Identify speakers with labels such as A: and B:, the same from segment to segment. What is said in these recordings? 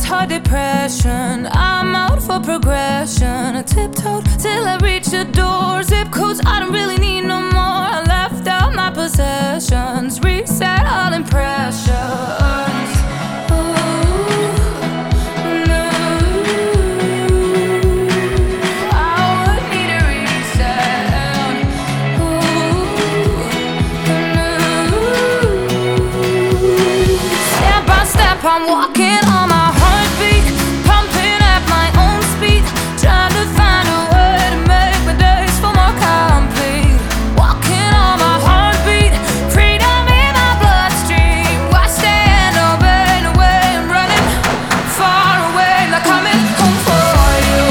A: hard depression. I'm out for progression. I tiptoed till I reached the door. Zip codes I don't really need no more. I left out my possessions. Reset all impressions. I'm walking on my heartbeat, pumping at my own speed, trying to find a way to make my days feel more complete. Walking on my heartbeat, freedom in my bloodstream. Why stand obeying away and running far away, not coming home for you.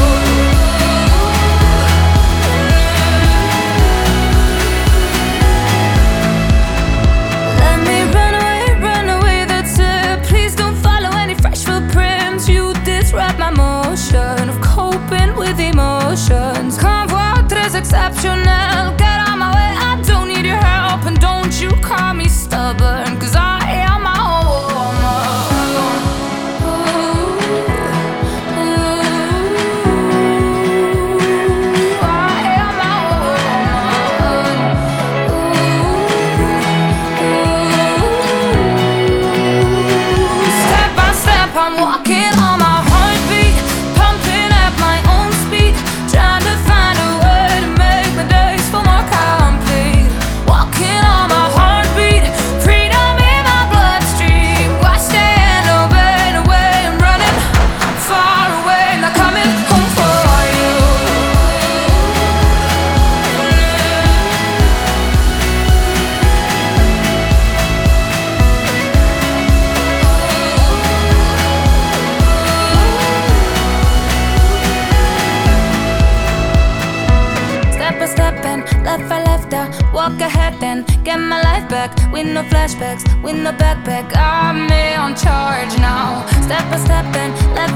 A: Let me run away, that's it. Please don't fresh footprints. You disrupt my motion of coping with emotions. Convoi très exceptionnel. Get out my way, I don't need your help. And don't you call me stubborn, cause I am my own woman. I am my own woman. Step by step I'm walking on my heartbeat, pumping at my own speed, trying to find a way to make my days feel more complete. Walking on my heartbeat, freedom in my bloodstream. Why stand obeying away and running far away, not coming home for you. Stepping, left I left out, walk ahead then, get my life back, with no flashbacks, with no backpack, I'm me on charge now. Step by step and left